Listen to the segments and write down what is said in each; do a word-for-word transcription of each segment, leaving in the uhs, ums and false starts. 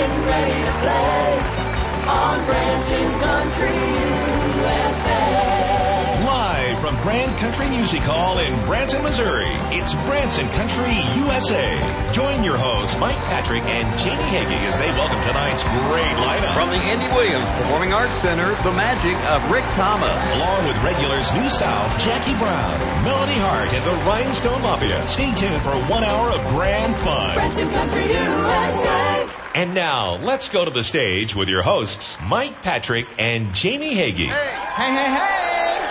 getting ready to play on Branson Country U S A. Live from Grand Country Music Hall in Branson, Missouri, it's Branson Country U S A. Join your hosts, Mike Patrick and Jamie Hagee, as they welcome tonight's great lineup. From the Andy Williams Performing Arts Center, the magic of Rick Thomas. Along with regulars New South, Jackie Brown, Melody Hart, and the Rhinestone Mafia. Stay tuned for one hour of grand fun. Branson Country U S A. And now, let's go to the stage with your hosts, Mike Patrick and Jamie Hagee. Hey, hey, hey!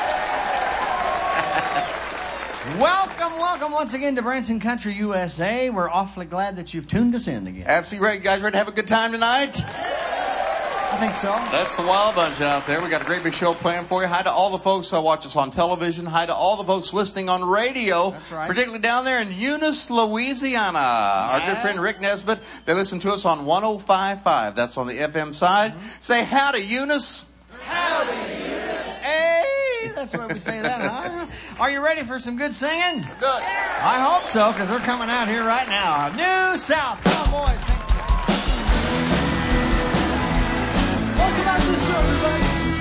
Welcome, welcome once again to Branson Country U S A. We're awfully glad that you've tuned us in again. Absolutely right. You guys ready to have a good time tonight? I think so. That's the Wild Bunch out there. We got a great big show planned for you. Hi to all the folks who watch us on television. Hi to all the folks listening on radio. That's right. Particularly down there in Eunice, Louisiana. Yeah. Our good friend Rick Nesbitt. They listen to us on one oh five point five. That's on the F M side. Mm-hmm. Say howdy, Eunice. Howdy, Eunice. Hey, that's why we say that, huh? Are you ready for some good singing? Good. I hope so, because we're coming out here right now. New South. Come on, boys. Sing. Welcome out to the show, everybody.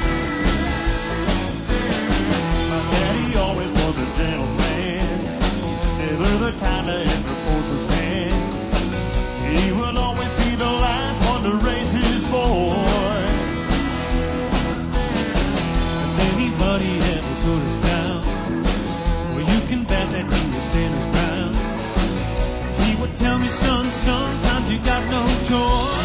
My daddy always was a gentleman, never the kind to ever force his hand. He would always be the last one to raise his voice. If anybody ever put us down, well, you can bet that he would stand his ground. He would tell me, son, sometimes you got no choice.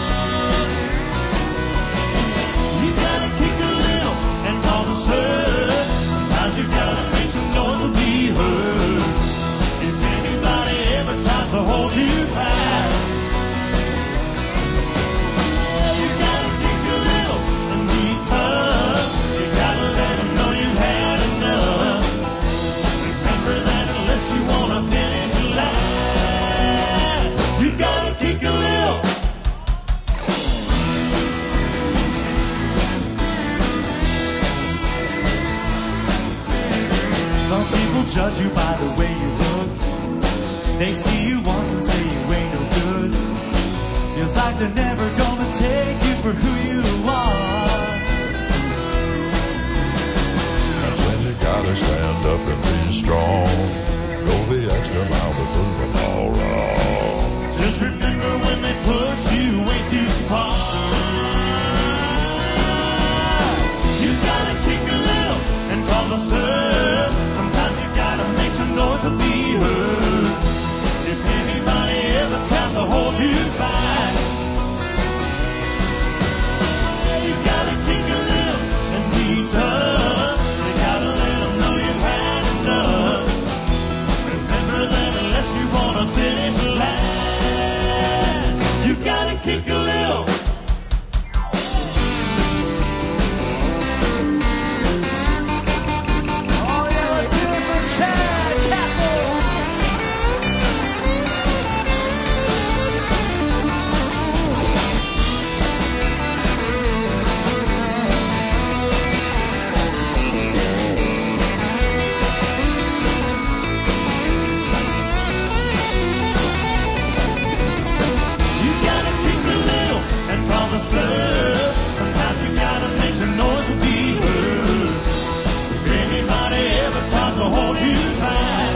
Sometimes you gotta make some noise to be heard. If anybody ever tries to hold you back, you gotta kick a little and be tough. You gotta let them know you had enough. Remember that unless you wanna finish last, you gotta kick a little. Some people judge you by the way you look. They see you once and say you ain't no good. Feels like they're never gonna take you for who you are. That's when you gotta stand up and be strong. Go the extra mile to prove them all wrong. Just remember when they push you way too far. You gotta kick a little and cause a stir. Sometimes you gotta make some noise to be heard. If anybody ever tries to hold you back, you gotta kick a little and be tough. You gotta let them know you've had enough. Remember that unless you wanna finish last, you gotta kick a little. Sometimes you gotta make some noise to be heard. If anybody ever tries to hold you back,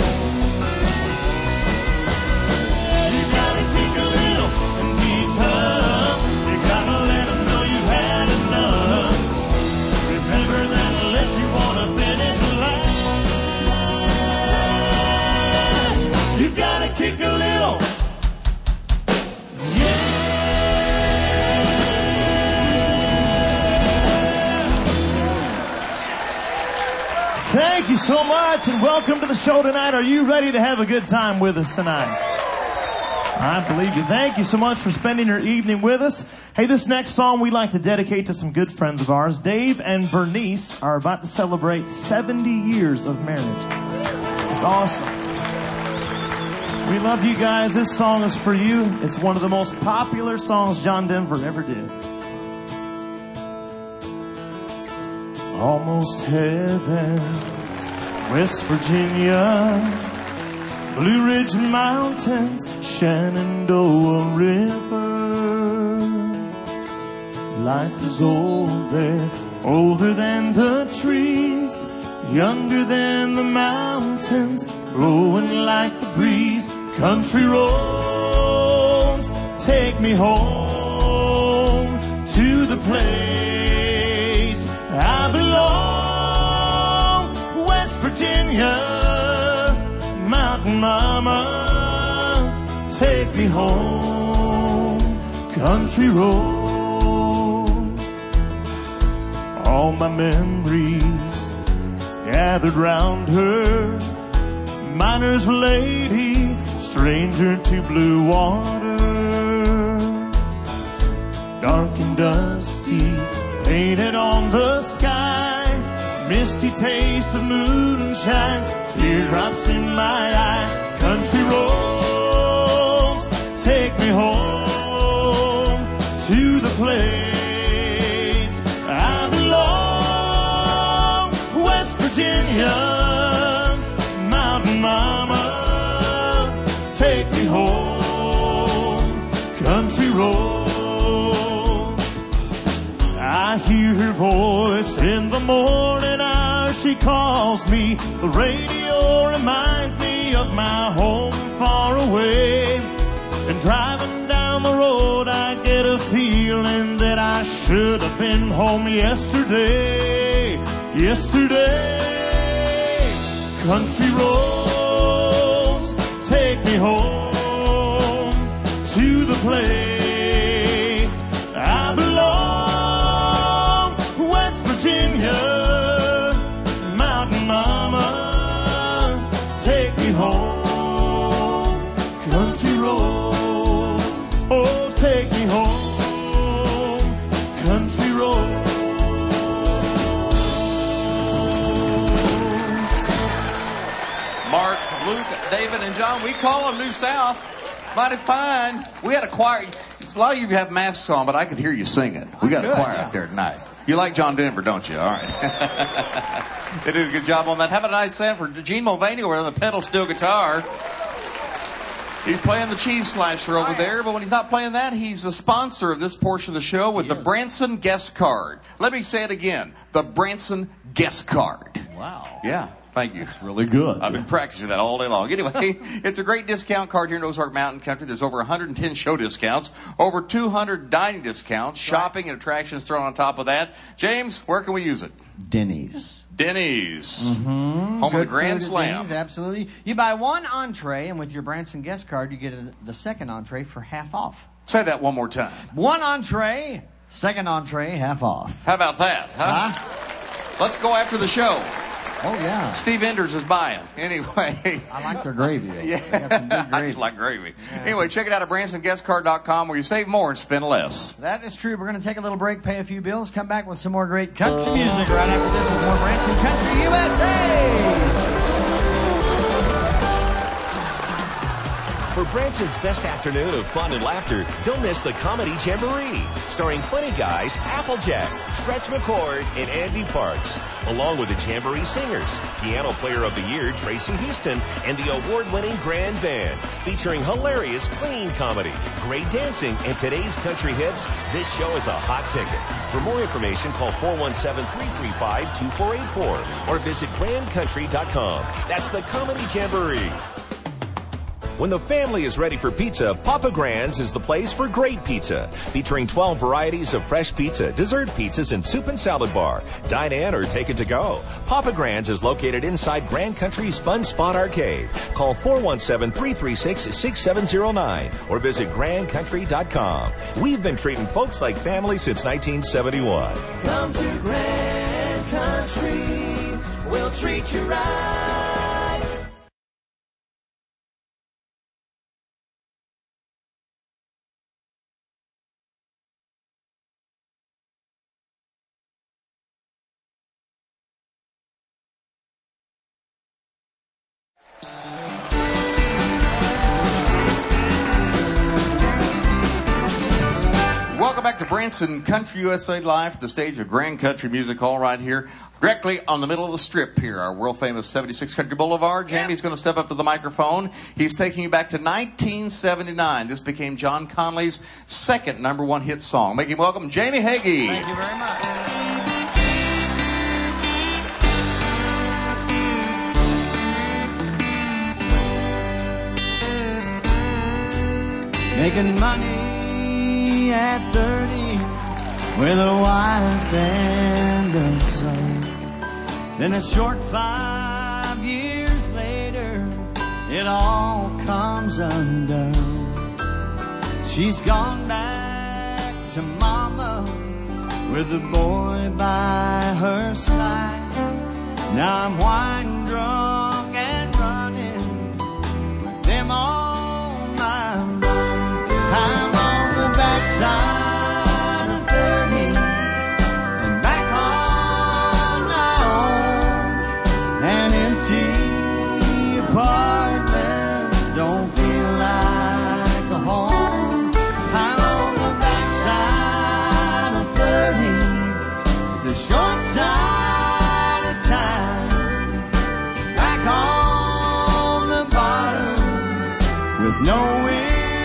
you gotta kick a little and be tough. You gotta let them know you had enough. Remember that unless you wanna finish last, you gotta kick a little. Thank you so much and welcome to the show tonight. Are you ready to have a good time with us tonight? I believe you. Thank you so much for spending your evening with us. Hey, this next song we'd like to dedicate to some good friends of ours. Dave and Bernice are about to celebrate seventy years of marriage. It's awesome. We love you guys. This song is for you. It's one of the most popular songs John Denver ever did. Almost heaven, West Virginia, Blue Ridge Mountains, Shenandoah River. Life is old there, older than the trees, younger than the mountains, blowing like the breeze. Country roads take me home to the place I belong. West Virginia, Mountain Mama, take me home. Country roads. All my memories gathered round her, miner's lady, stranger to blue water. Dark and dusty, painted on the sky, misty taste of moonshine, teardrops in my eye. Country roads take me home to the place I belong. West Virginia, Mountain Mama, take me home. Country roads. I hear her voice in the morning hour. She calls me. The radio reminds me of my home far away. And driving down the road, I get a feeling that I should have been home yesterday. Yesterday. Country roads take me home to the place I belong. West Virginia, Mountain Mama, take me home. Country roads, oh, take me home. Country roads. Mark, Luke, David, and John, we call them New South. Mighty fine. We had a choir. A lot of you have masks on, but I could hear you singing. We got a choir out there tonight. You like John Denver, don't you? All right. They did a good job on that. Have a nice sound for Gene Mulvaney over on the pedal steel guitar. He's playing the cheese slasher over there, but when he's not playing that, he's the sponsor of this portion of the show with the Branson Guest Card. Let me say it again. The Branson Guest Card. Wow. Yeah. Thank you. That's really good. I've been practicing that all day long. Anyway, it's a great discount card here in Ozark Mountain Country. There's over one hundred ten show discounts, over two hundred dining discounts, shopping and attractions thrown on top of that. James, where can we use it? Denny's. Denny's. Mm-hmm. Home Good of the Grand food at Slam. Denny's, absolutely. You buy one entree, and with your Branson guest card, you get a, the second entree for half off. Say that one more time. One entree, second entree, half off. How about that, huh? Huh? Let's go after the show. Oh, yeah. Steve Enders is buying. Anyway. I like their gravy. Yeah. They got some good I gravy. just like gravy. Yeah. Anyway, check it out at Branson Guest Card dot com where you save more and spend less. That is true. We're going to take a little break, pay a few bills, come back with some more great country music right after this with more Branson Country U S A. For Branson's best afternoon of fun and laughter, don't miss the Comedy Jamboree, starring funny guys Applejack, Stretch McCord, and Andy Parks, along with the Jamboree Singers, Piano Player of the Year Tracy Houston, and the award-winning Grand Band, featuring hilarious clean comedy, great dancing, and today's country hits. This show is a hot ticket. For more information, call four one seven, three three five, two four eight four or visit grand country dot com. That's the Comedy Jamboree. When the family is ready for pizza, Papa Grand's is the place for great pizza. Featuring twelve varieties of fresh pizza, dessert pizzas, and soup and salad bar. Dine in or take it to go. Papa Grand's is located inside Grand Country's Fun Spot Arcade. Call four one seven, three three six, six seven zero nine or visit grand country dot com. We've been treating folks like family since nineteen seventy-one. Come to Grand Country, we'll treat you right. Welcome back to Branson Country U S A Live, the stage of Grand Country Music Hall right here, directly on the middle of the strip here, our world-famous seventy-six Country Boulevard. Jamie's going to step up to the microphone. He's taking you back to nineteen seventy-nine. This became John Conley's second number one hit song. Make him welcome Jamie Hagee. Thank you very much. Making money at thirty with a wife and a son. Then a short five years later, it all comes undone. She's gone back to mama with the boy by her side. Now I'm wine drunk and running with them on my mind. I'm on the backside of thirty and back on my own. An empty apartment don't feel like a home. I'm on the backside of thirty, the short side of time. Back on the bottom with no wind.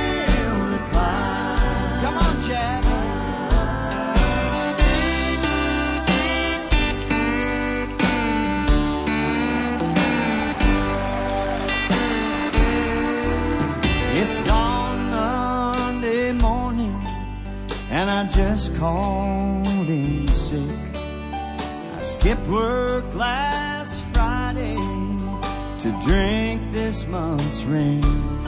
It's gone Monday morning, and I just called in sick. I skipped work last Friday to drink this month's rent.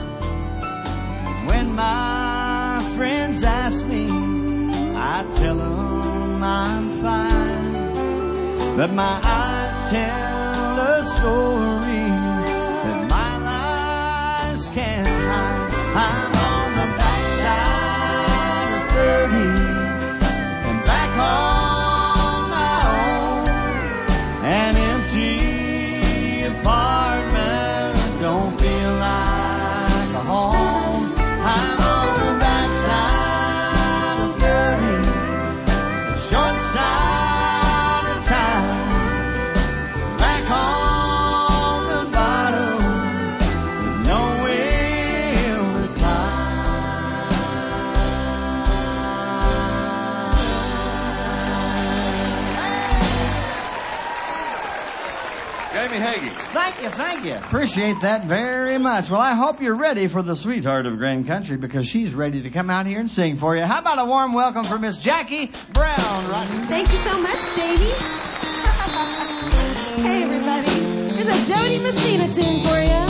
When my friends ask me, I tell them I'm fine, but my eyes tell a story that my lies can't hide. I'm on the backside of thirty and back on my own. An empty apartment don't feel like a home. I'm on the backside of thirty, the short side of time. Back on the bottom with no will to Jamie Hagee. Thank you, thank you. Appreciate that very much. Well, I hope you're ready for the sweetheart of Grand Country, because she's ready to come out here and sing for you. How about a warm welcome for Miss Jackie Brown? Right? Thank you so much, Jamie. Hey, everybody. Here's a Jody Messina tune for you.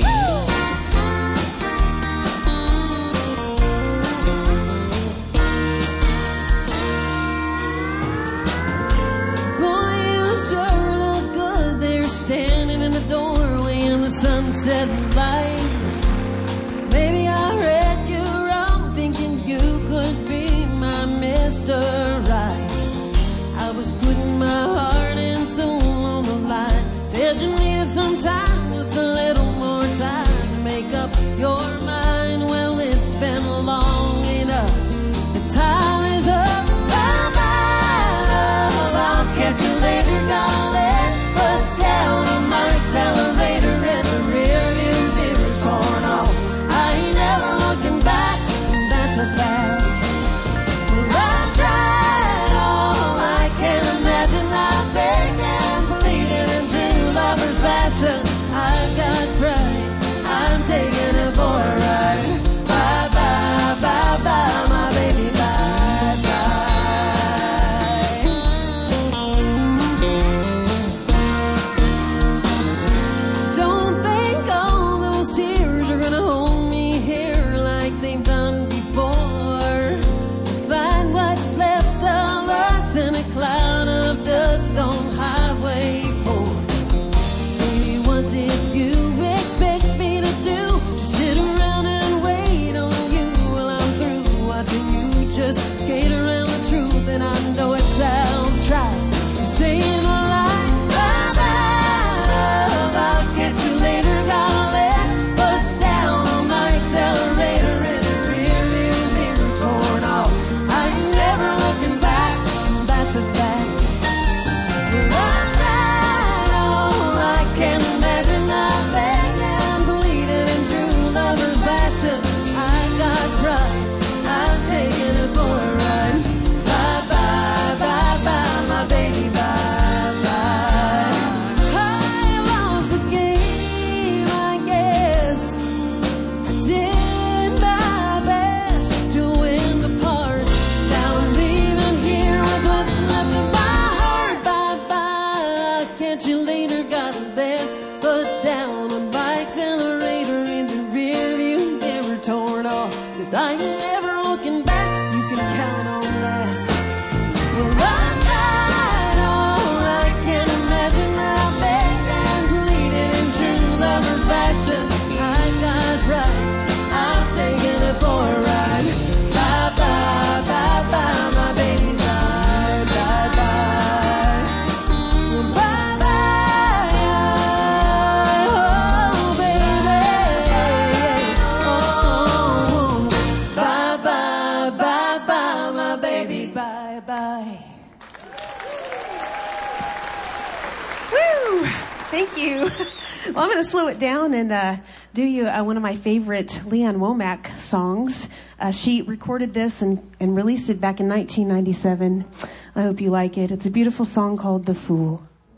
Boy, you sure look good there, standing in the doorway in the sunset light. Maybe I read you wrong, thinking you could be my Mister Right. I was putting my heart and soul on the line. Said you needed some time, just a little more time to make up your mind. Well, it's been long enough. The time is up. Bye bye, I'll catch you later, darling. Put down on my accelerator and the rear view mirror's torn off. I ain't never looking back, and that's a fact. Well, I tried. Thank you. Well, I'm going to slow it down and uh, do you uh, one of my favorite Leanne Womack songs. Uh, she recorded this and, and released it back in nineteen ninety-seven. I hope you like it. It's a beautiful song called The Fool.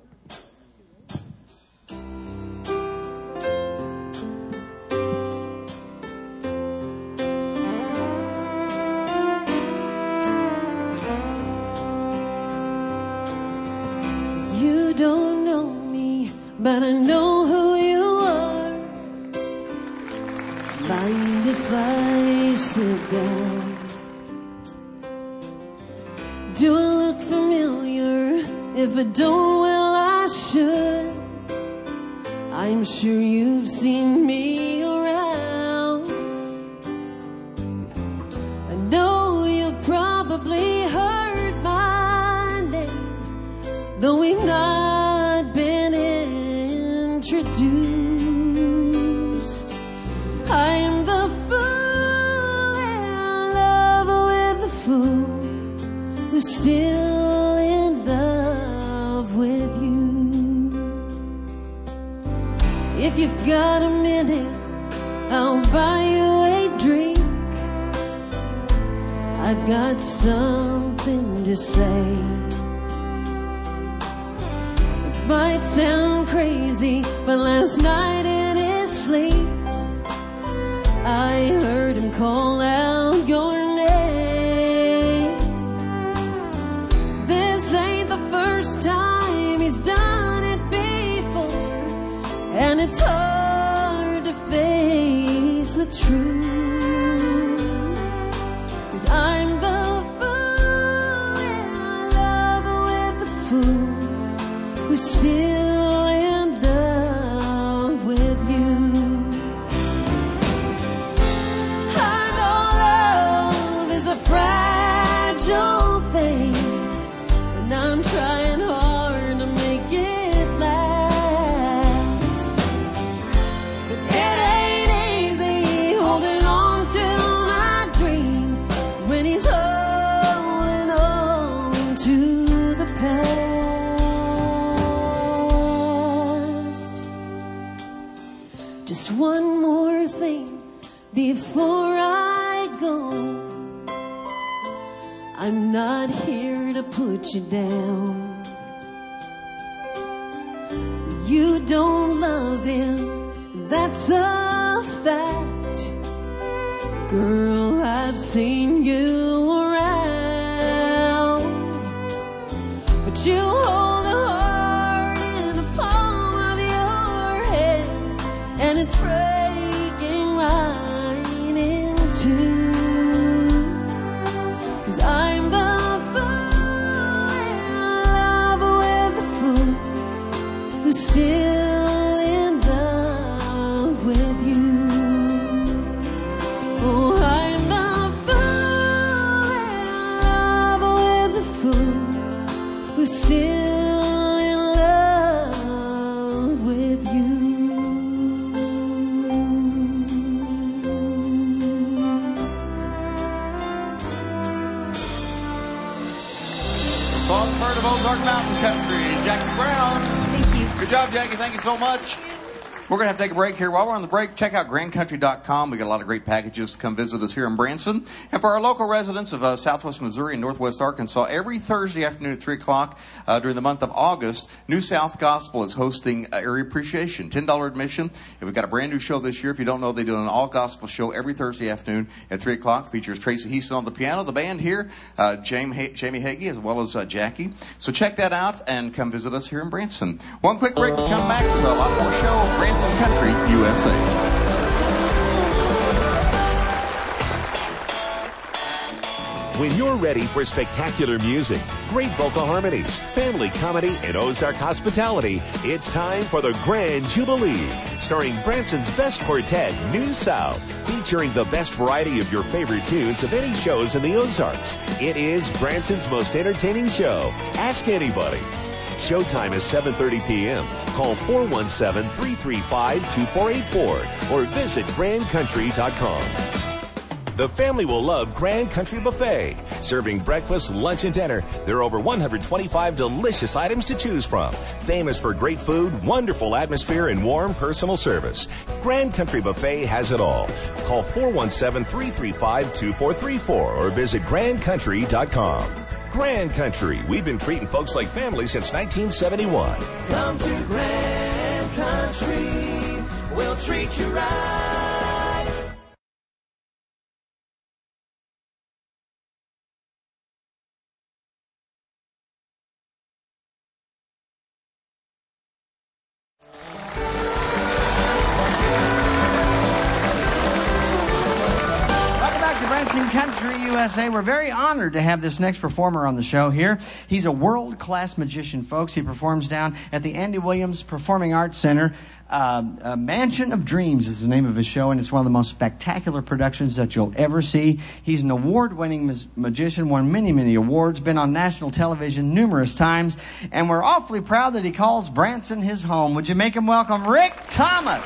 You don't know me, but I know who you are. Mind if I sit down? Do I look familiar? If I don't, well, I should. I'm sure you've seen me around. I know you've probably heard my name, though we've not been introduced. I am the fool in love with the fool who's still in love with you. If you've got a minute, I'll buy you a drink. I've got something to say. Might sound crazy, but last night in his sleep I heard him call out your name. This ain't the first time he's done it before, and it's hard to face the truth, 'cause I'm the fool in love with the fool who's still in love with you. I know love is a fragile thing, and I'm trying hard to make it last. But it ain't easy holding on to my dream when he's holding on to the past. Just one more thing before I go. I'm not here to put you down. You don't love him, that's a fact. Girl, I've seen you around, but you hold a heart in the palm of your hand, and it's breaking mine in two. 'Cause I'm the fool in love with the fool who's still in love with you. Oh, I'm the fool in love with the fool who's still in love with you. Songbird of Ozark Mountain Country, Jackie Brown. Thank you. Good job, Jackie. Thank you so much. We're going to have to take a break here. While we're on the break, check out grand country dot com. We got a lot of great packages to come visit us here in Branson. And for our local residents of uh, Southwest Missouri and Northwest Arkansas, every Thursday afternoon at three o'clock uh, during the month of August, New South Gospel is hosting uh, Area Appreciation. ten dollars admission. If we've got a brand new show this year. If you don't know, they do an all-gospel show every Thursday afternoon at three o'clock. Features Tracy Heaston on the piano, the band here, uh, Jamie, Jamie Hagee, as well as uh, Jackie. So check that out and come visit us here in Branson. One quick break to come back with a lot more show. Branson Country, U S A. When you're ready for spectacular music, great vocal harmonies, family comedy, and Ozark hospitality, it's time for the Grand Jubilee, starring Branson's best quartet, New South, featuring the best variety of your favorite tunes of any shows in the Ozarks. It is Branson's most entertaining show. Ask anybody. Showtime is seven thirty p.m. Call four one seven, three three five, two four eight four or visit grand country dot com. The family will love Grand Country Buffet. Serving breakfast, lunch, and dinner, there are over one hundred twenty-five delicious items to choose from. Famous for great food, wonderful atmosphere, and warm personal service. Grand Country Buffet has it all. Call four one seven, three three five, two four three four or visit grand country dot com. Grand Country, we've been treating folks like family since nineteen seventy-one. Come to Grand Country, we'll treat you right. Country U S A. We're very honored to have this next performer on the show here. He's a world-class magician, folks. He performs down at the Andy Williams Performing Arts Center. Uh, uh, Mansion of Dreams is the name of his show, and it's one of the most spectacular productions that you'll ever see. He's an award-winning ma- magician, won many, many awards, been on national television numerous times, and we're awfully proud that he calls Branson his home. Would you make him welcome Rick Thomas?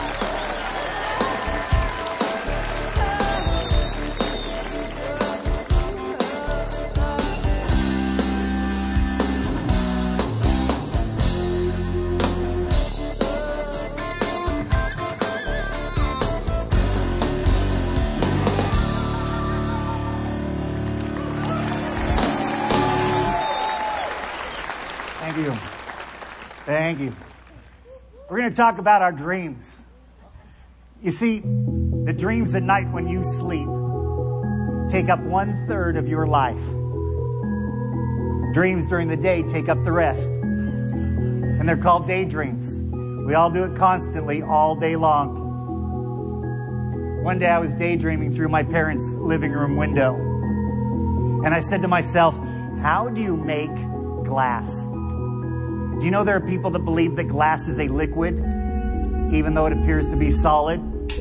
Thank you. We're going to talk about our dreams. You see, the dreams at night when you sleep take up one third of your life. Dreams during the day take up the rest. And they're called daydreams. We all do it constantly all day long. One day I was daydreaming through my parents' living room window. And I said to myself, how do you make glass? Do you know there are people that believe that glass is a liquid, even though it appears to be solid?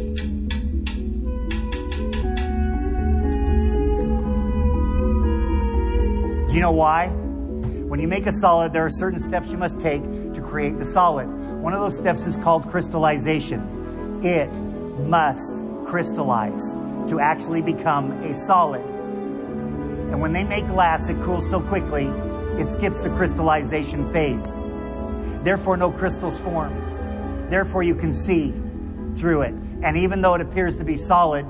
Do you know why? When you make a solid, there are certain steps you must take to create the solid. One of those steps is called crystallization. It must crystallize to actually become a solid. And when they make glass, it cools so quickly, it skips the crystallization phase. Therefore, no crystals form. Therefore, you can see through it. And even though it appears to be solid,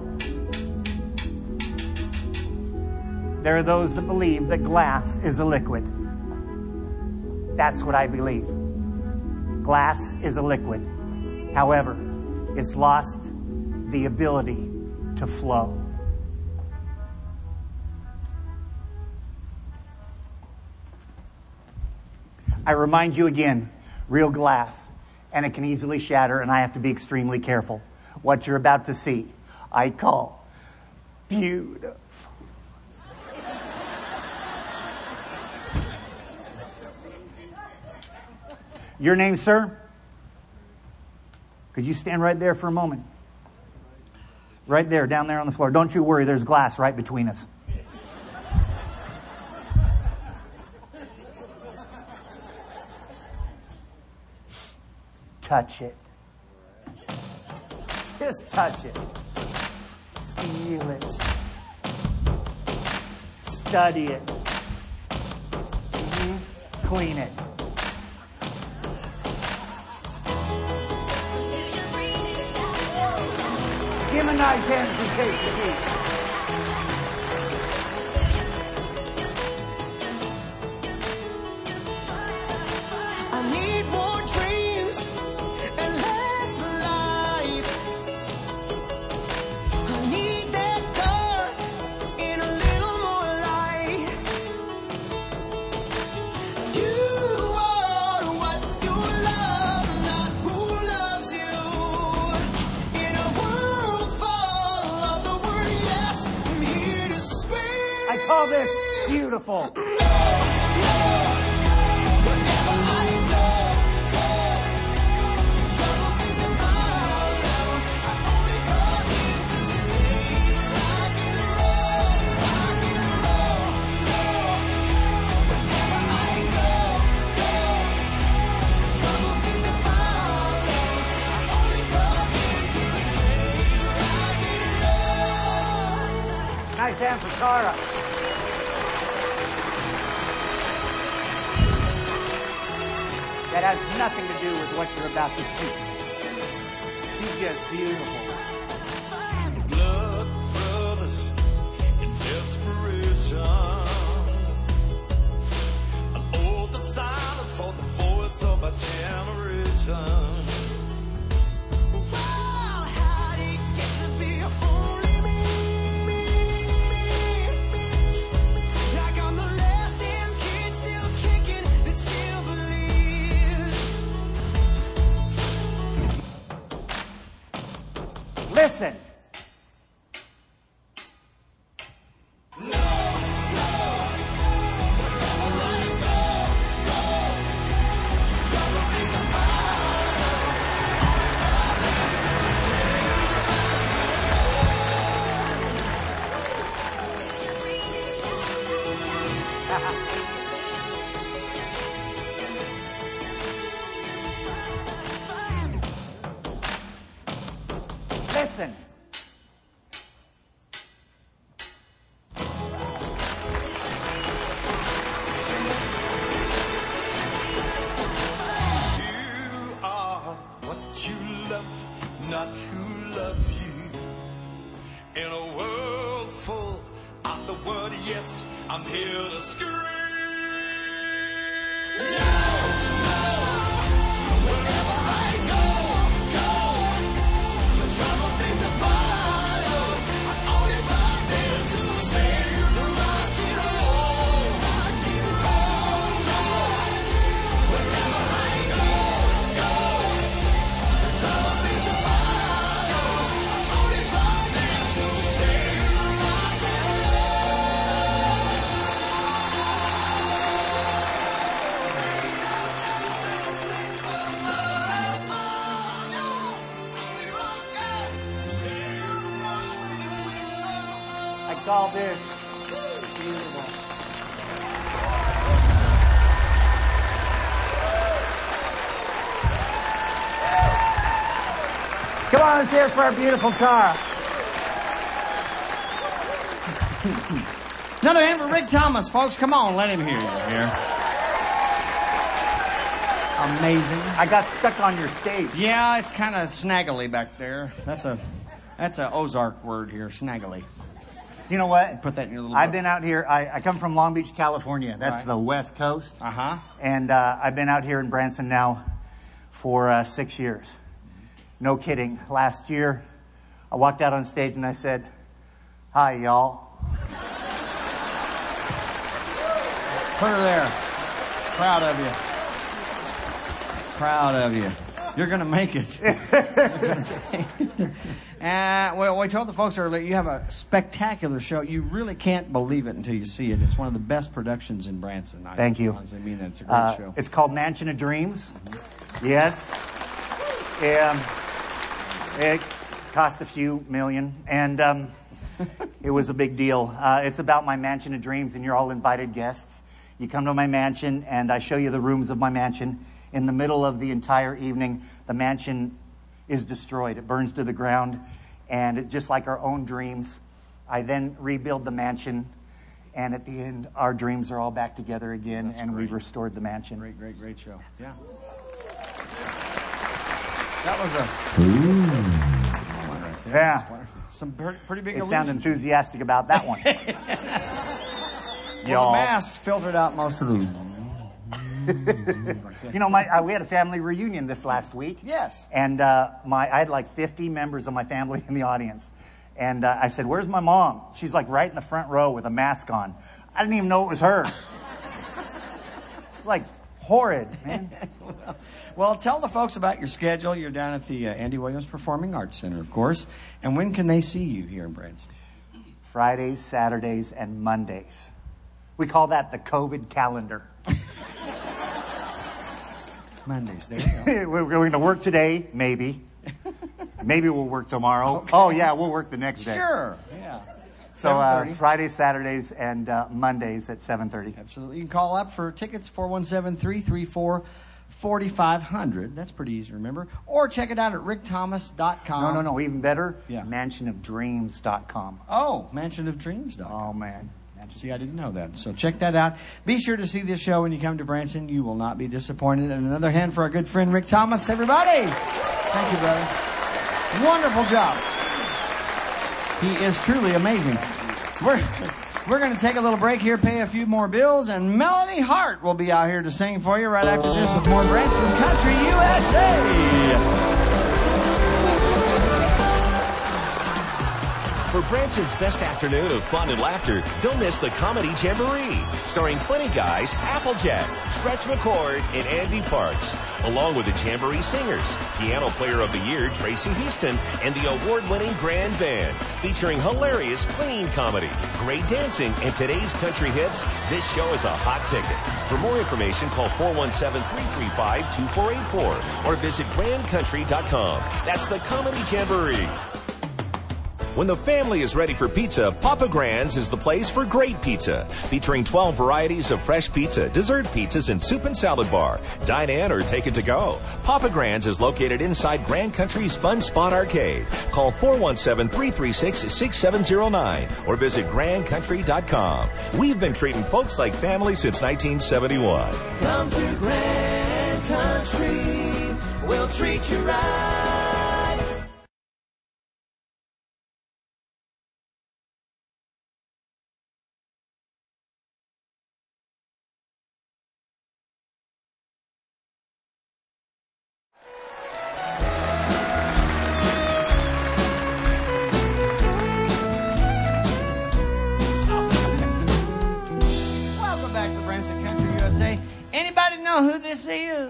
there are those that believe that glass is a liquid. That's what I believe. Glass is a liquid. However, it's lost the ability to flow. I remind you again, real glass, and it can easily shatter, and I have to be extremely careful. What you're about to see, I call beautiful. Your name, sir? Could you stand right there for a moment? Right there, down there on the floor. Don't you worry, there's glass right between us. Touch it. Just touch it. Feel it. Study it. Mm-hmm. Clean it. Give him a nice hand as he takes the seat. I need more dreams and less life. I need that dark in a little more light. You are what you love, not who loves you. In a world full of the word yes, I'm here to scream. I call this beautiful. Tara. That has nothing to do with what you're about to see. She's just beautiful. Blood brothers in desperation. An oath of silence for the voice of a generation. Well, how'd it get to be only me? Like I'm the last damn kid still kicking that still believes. Listen. Listen. You are what you love, not who loves you. In a world full of the word yes, I'm here to scream. I call this beautiful. Come on, let's hear it for our beautiful Tara. Another hand for Rick Thomas, folks. Come on, let him hear you here. Amazing. I got stuck on your stage. Yeah, it's kind of snaggly back there. That's a that's a Ozark word here, snaggly. You know what? Put that in your little I've book. been out here. I, I come from Long Beach, California. That's Right. the West Coast. Uh-huh. And uh, I've been out here in Branson now for uh, six years. No kidding. Last year, I walked out on stage and I said, "Hi, y'all." Put her there. Proud of you. Proud of you. You're going to make it. uh, well, we told the folks earlier, you have a spectacular show. You really can't believe it until you see it. It's one of the best productions in Branson. I Thank you. honestly mean that. It's a great Uh, show. it's called Mansion of Dreams. Yes. Um, it cost a few million, and um, it was a big deal. Uh, it's about my mansion of dreams, and you're all invited guests. You come to my mansion, and I show you the rooms of my mansion. In the middle of the entire evening, the mansion is destroyed. It burns to the ground, and it, just like our own dreams, I then rebuild the mansion, and at the end, our dreams are all back together again, That's and great. we've restored the mansion. Great, great, great show. Yeah. That was a... One right there. Yeah. That's wonderful. Some pretty, pretty big You sound illusions. enthusiastic about that one. Well, Y'all. the mask filtered out most of the... You know, my uh, we had a family reunion this last week. Yes. And uh, my I had like fifty members of my family in the audience. And uh, I said, "Where's my mom?" She's like right in the front row with a mask on. I didn't even know it was her. Like horrid, man. well, well, tell the folks about your schedule. You're down at the uh, Andy Williams Performing Arts Center, of course. And when can they see you here in Branson? Fridays, Saturdays, and Mondays. We call that the COVID calendar. Mondays, there you go. We're going to work today, maybe. Maybe we'll work tomorrow. Okay. Oh, yeah, we'll work the next day. Sure, yeah. So uh, Fridays, Saturdays, and uh, Mondays at seven thirty. Absolutely. You can call up for tickets, four one seven, three three four, forty-five hundred. That's pretty easy to remember. Or check it out at rick thomas dot com. No, no, no. Even better. Yeah. mansion of dreams dot com. Oh, mansion of dreams dot com. Oh, man. See, I didn't know that. So check that out. Be sure to see this show when you come to Branson. You will not be disappointed. And another hand for our good friend Rick Thomas, everybody. Thank you, brother. Wonderful job. He is truly amazing. We're, we're going to take a little break here, pay a few more bills, and Melanie Hart will be out here to sing for you right after this with more Branson Country U S A. For Branson's best afternoon of fun and laughter, don't miss the Comedy Jamboree, starring funny guys Applejack, Stretch McCord, and Andy Parks, along with the Jamboree Singers, Piano Player of the Year Tracy Houston, and the award-winning Grand Band, featuring hilarious clean comedy, great dancing, and today's country hits. This show is a hot ticket. For more information, call four one seven, three three five, two four eight four or visit grand country dot com. That's the Comedy Jamboree. When the family is ready for pizza, Papa Grand's is the place for great pizza. Featuring twelve varieties of fresh pizza, dessert pizzas, and soup and salad bar. Dine in or take it to go. Papa Grand's is located inside Grand Country's Fun Spot Arcade. Call four one seven, three three six, six seven zero nine or visit grand country dot com. We've been treating folks like family since nineteen seventy-one. Come to Grand Country, we'll treat you right. Welcome back to Branson Country U S A. Anybody know who this is?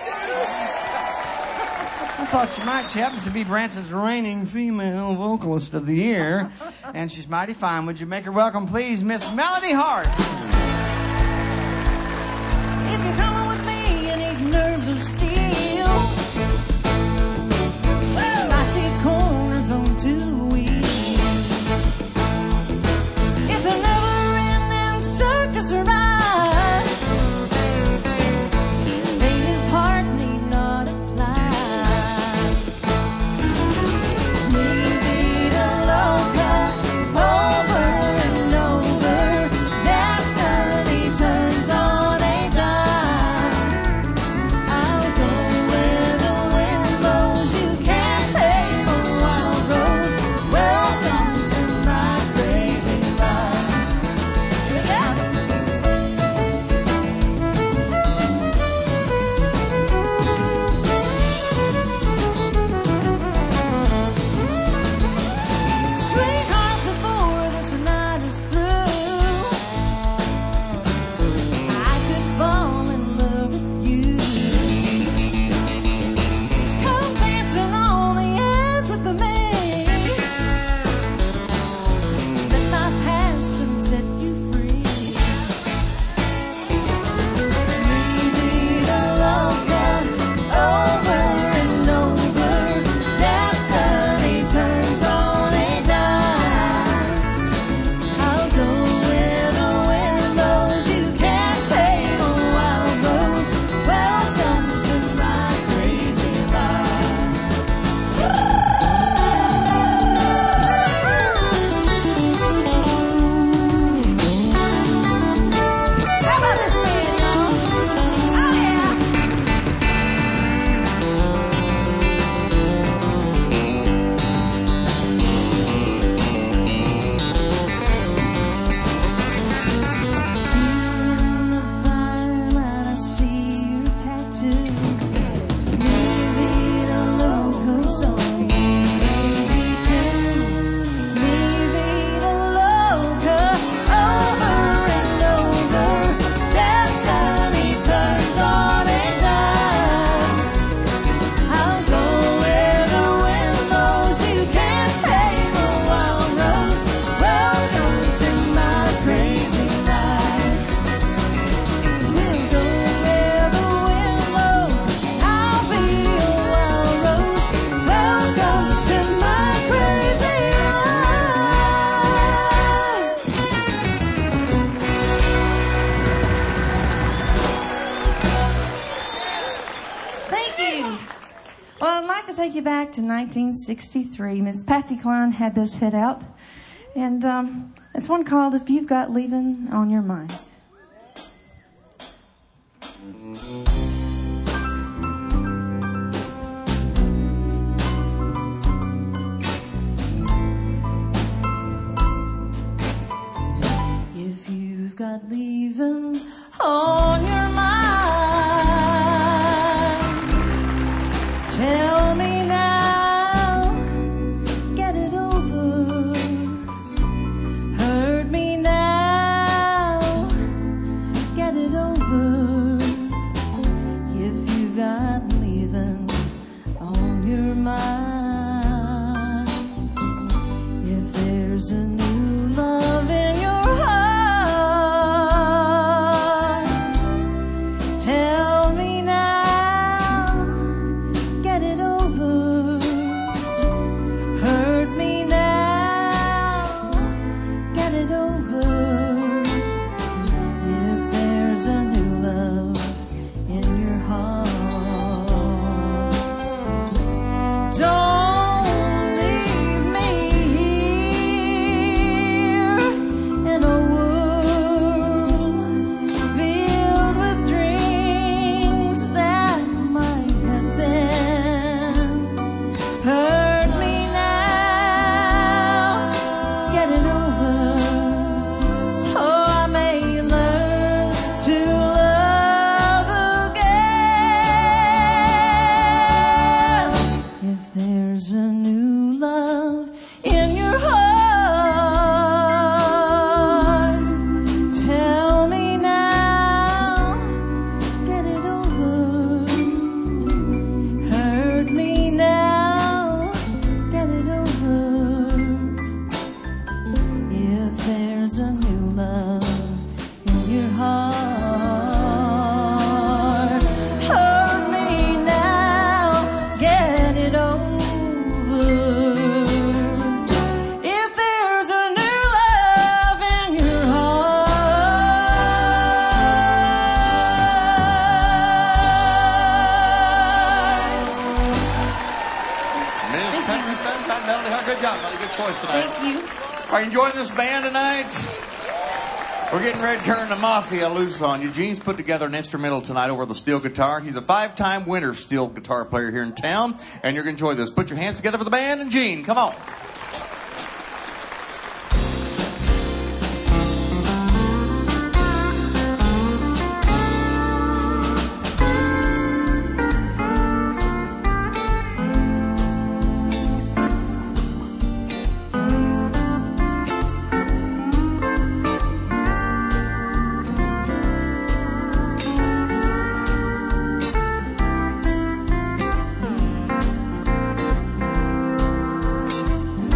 I thought you might. She happens to be Branson's reigning female vocalist of the year, and she's mighty fine. Would you make her welcome, please, Miss Melanie Hart? If you're coming with me, you need nerves of steel. 'Cause I take corners on two wheels. It's a never-ending circus ride. Faded heart need not apply. We beat a loca over and over. Destiny turns on a dime. I'll go take you back to nineteen sixty-three. Miss Patsy Cline had this hit out. And um, it's one called If You've Got Leaving on Your Mind. If you've got leaving on your mind, tell me now, get it over. Hurt me now, get it over. If you've got leaving on your mind, if there's a new love in your heart, tell me now, get it over. Hurt me now, get it over. If there's a new love in your heart, don't leave me here in a world filled with dreams that might have been. Hurt me now, get it over. Oh, I may learn to love again. If there's a new love in your heart, tell me now, get it over. Hurt me now, get it over. If there's a new love in your heart, hurt me now, get it over. If there's a new love in your heart. Miss Country Sunshine Melody, huh? Good job, Melody. Good choice tonight. Thank you. Are you enjoying this band tonight? We're getting ready to turn the Mafia loose on you. Gene's put together an instrumental tonight over the steel guitar. He's a five-time winner steel guitar player here in town, and you're going to enjoy this. Put your hands together for the band and Gene. Come on. If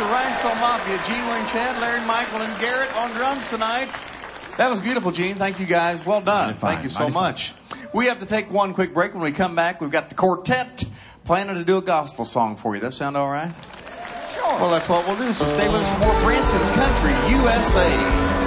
Rhinestone Mafia. Gene, Wayne, Chad, Larry, Michael, and Garrett on drums tonight. That was beautiful, Gene. Thank you, guys. Well done. Fine, Thank you so mighty much. We have to take one quick break. When we come back, we've got the quartet planning to do a gospel song for you. That sound all right? Sure. Well, that's what we'll do. So stay with us for more Branson Country, U S A.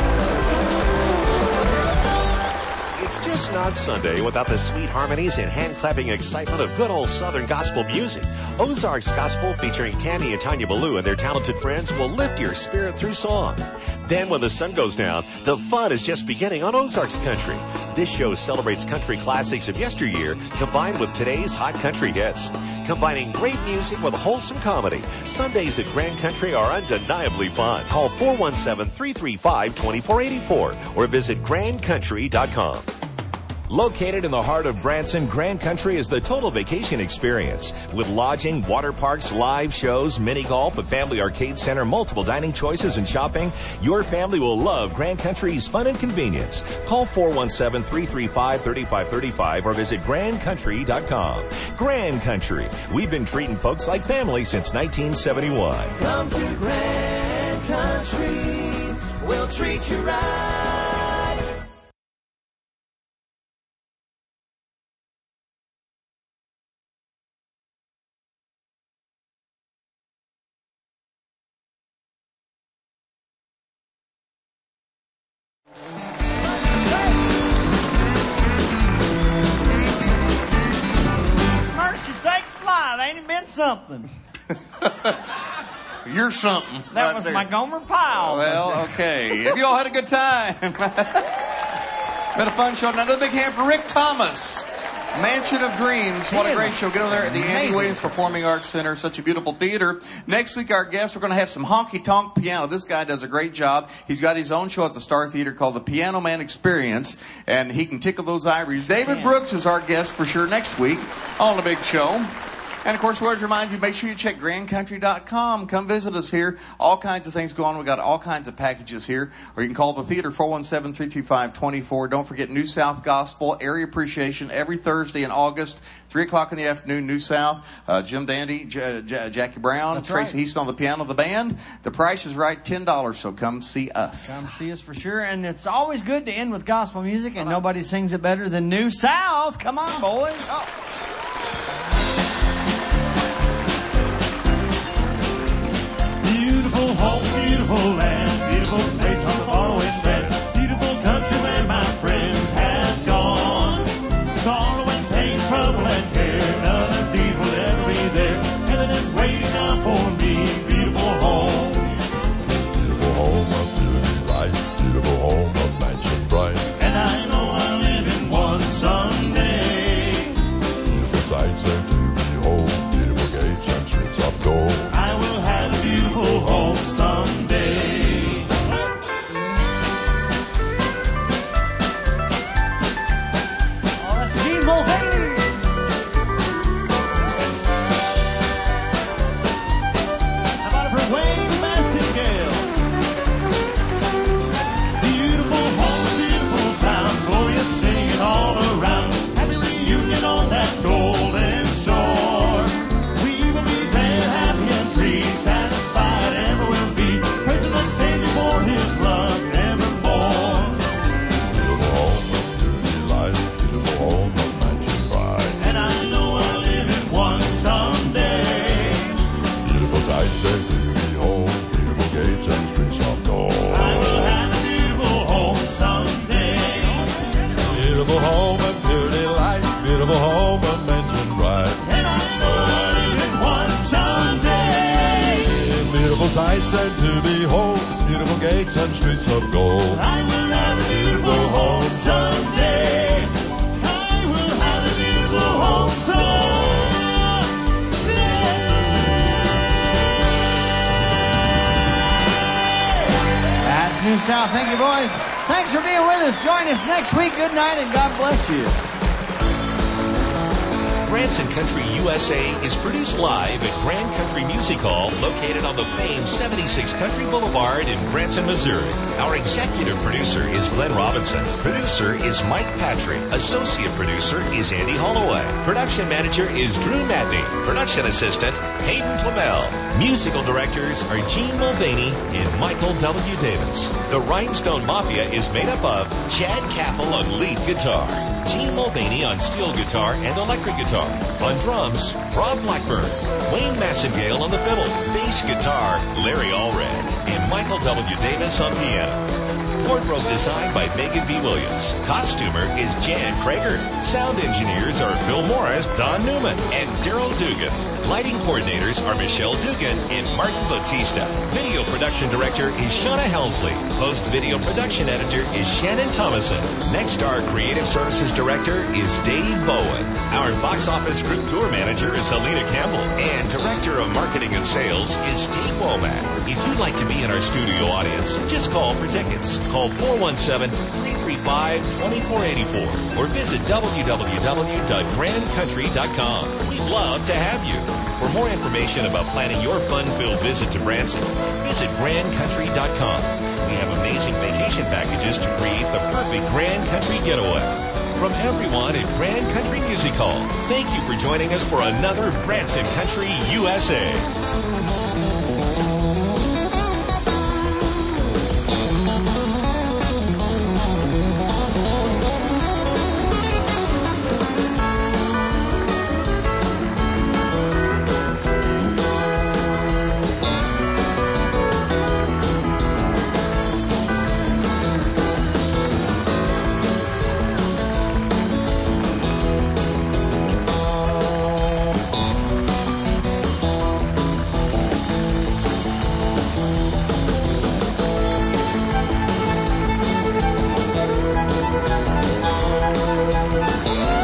It's just not Sunday without the sweet harmonies and hand-clapping excitement of good old Southern gospel music. Ozarks Gospel, featuring Tammy and Tanya Ballou and their talented friends, will lift your spirit through song. Then when the sun goes down, the fun is just beginning on Ozarks Country. This show celebrates country classics of yesteryear combined with today's hot country hits. Combining great music with wholesome comedy, Sundays at Grand Country are undeniably fun. Call four one seven, three three five, two four eight four or visit grand country dot com. Located in the heart of Branson, Grand Country is the total vacation experience. With lodging, water parks, live shows, mini golf, a family arcade center, multiple dining choices, and shopping, your family will love Grand Country's fun and convenience. Call four one seven, three three five, three five three five or visit grand country dot com. Grand Country. We've been treating folks like family since nineteen seventy-one. Come to Grand Country, we'll treat you right. Mercy sakes alive, ain't it been something? You're something. That right was there. my Gomer Pyle. Well, okay. Have you all had a good time? Been a fun show. Another big hand for Rick Thomas. Mansion of Dreams. What a great show. Get over there at the Andy Williams Performing Arts Center. Such a beautiful theater. Next week, our guest, we're going to have some honky-tonk piano. This guy does a great job. He's got his own show at the Star Theater called The Piano Man Experience, and he can tickle those ivories. David Brooks is our guest for sure next week on the big show. And, of course, we always remind you, make sure you check grand country dot com. Come visit us here. All kinds of things go on. We've got all kinds of packages here. Or you can call the theater, four one seven, three three five, two four. Don't forget New South Gospel, Area Appreciation, every Thursday in August, three o'clock in the afternoon, New South. Uh, Jim Dandy, J- J- Jackie Brown, That's Tracy right. Heaston on the piano, the band. The price is right, ten dollars, so come see us. Come see us for sure. And it's always good to end with gospel music, and nobody sings it better than New South. Come on, boys. Oh. Beautiful home, beautiful land, beautiful place on the faraway strand. Beautiful country where my friends have gone. Sorrow and pain, trouble and care, none of these will ever be there. Heaven is waiting out for me, beautiful home. Beautiful home of beauty light, beautiful home of mansion bright. And I know I'll live in one someday. Beautiful sights there to behold, beautiful gates and streets of gold. I will have a beautiful home someday. Oh, that's Gene Mulvaney. How about it for Wayne Massingale? Beautiful home, beautiful town, glorious singing all around. Happy reunion on that golden shore. We will be there, happy and free, satisfied ever will be, praising the Savior for His blood evermore. Beautiful home of beauty light, beautiful home of mansion bright. And I know I'll live in one someday. Beautiful sights there to behold, beautiful gates and streets of gold. I will have a beautiful home someday. Beautiful home of beauty light, beautiful home of mansion bright. And I know I'll live in one someday. Beautiful sights there to behold, beautiful gates and streets of gold. I will have a beautiful home someday. I will have a beautiful home someday. That's New South. Thank you, boys. Thanks for being with us. Join us next week. Good night, and God bless you. Branson Country U S A is produced live at Grand Country Music Hall, located on the famed seventy-six Country Boulevard in Branson, Missouri. Our executive producer is Glenn Robinson. Producer is Mike Patry. Associate producer is Andy Holloway. Production manager is Drew Madney. Production assistant, Hayden Flamel. Musical directors are Gene Mulvaney and Michael W. Davis. The Rhinestone Mafia is made up of Chad Caffel on lead guitar, Gene Mulvaney on steel guitar and electric guitar. On drums, Rob Blackburn, Wayne Massengale on the fiddle, bass guitar, Larry Allred, and Michael W. Davis on piano. Wardrobe design by Megan B. Williams. Costumer is Jan Krager. Sound engineers are Phil Morris, Don Newman, and Daryl Dugan. Lighting coordinators are Michelle Dugan and Martin Bautista. Video production director is Shauna Helsley. Post-video production editor is Shannon Thomason. Next, our creative services director is Dave Bowen. Our box office group tour manager is Helena Campbell. And director of marketing and sales is Steve Womack. If you'd like to be in our studio audience, just call for tickets. Call four one seven, three three five, two four eight four or visit w w w dot grand country dot com. We'd love to have you. For more information about planning your fun-filled visit to Branson, visit grand country dot com. We have amazing vacation packages to create the perfect Grand Country getaway. From everyone at Grand Country Music Hall, thank you for joining us for another Branson Country U S A. Thank you.